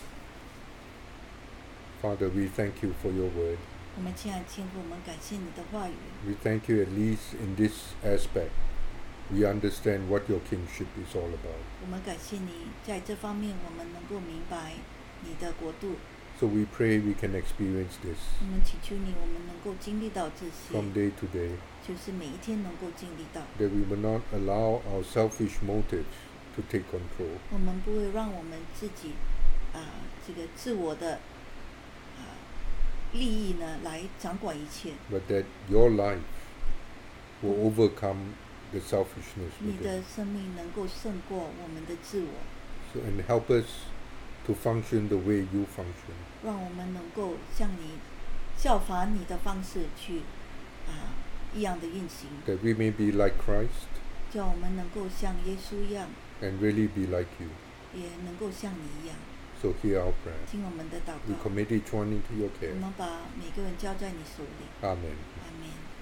Father, we thank you for your word. 我们亲爱的天父，我们感谢你的话语。 We thank you at least in this aspect. We understand what your kingship is all about. 我们感谢你在这方面，我们能够明白你的国度。 So we pray we can experience this 我们祈求你，我们能够经历到这些， from day to day, 就是每一天能够经历到。 that we will not allow our selfish motives to take control, 我们不会让我们自己这个自我的利益呢来掌管一切。 but that your life will overcome the selfishness 你的 within. 生命能够胜过我们的自我， So, and help us to function the way you function. 让我们能够像你效法你的方式去一样的运行， That we may be like Christ 叫我们能够像耶稣一样， and really be like you. 也能够像你一样。 So hear our prayer. 听我们的祷 We 告， commit each one into your 我 care. 们把每个人交在你手里。 Amen. 阿门。